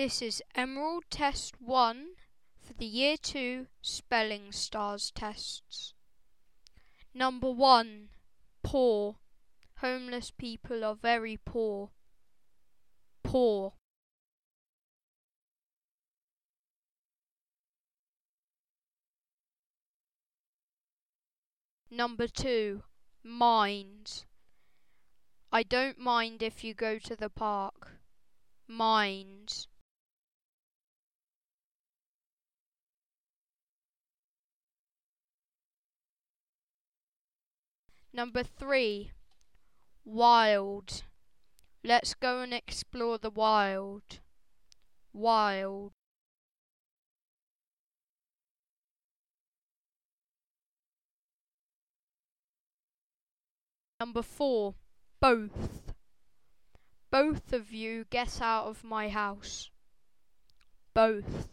This is Emerald Test 1 for the Year 2 Spelling Stars tests. Number 1. Poor. Homeless people are very poor. Poor. Number 2. Mind. I don't mind if you go to the park. Mind. Number 3. Wild. Let's go and explore the wild. Wild. Number 4. Both. Both of you get out of my house. Both.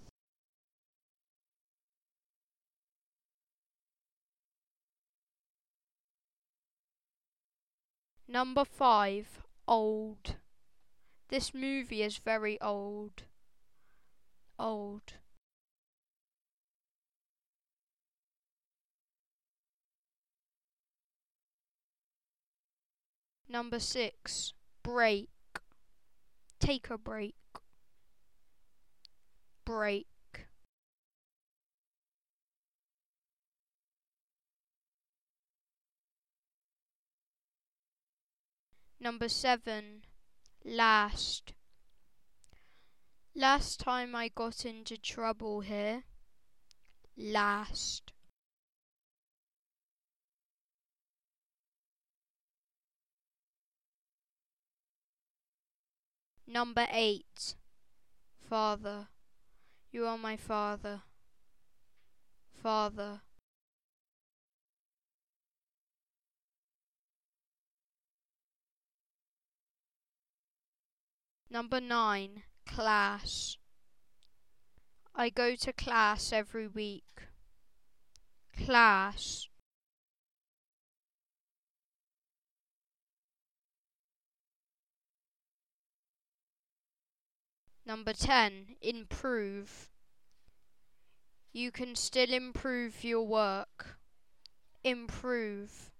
Number 5. Old. This movie is very old. Old. Number 6. Break. Take a break. Break. Number 7. Last. Last time I got into trouble here. Last. Number 8. Father. You are my father. Father. Number 9. Class. I go to class every week. Class. Number 10. Improve. You can still improve your work. Improve.